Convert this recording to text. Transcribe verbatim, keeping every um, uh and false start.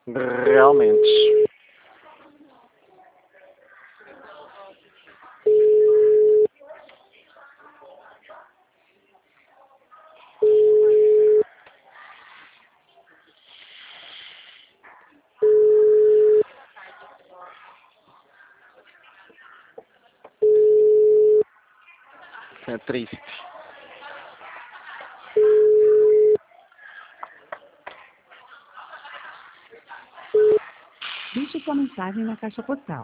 Realmente. É triste. Deixe sua mensagem na caixa postal.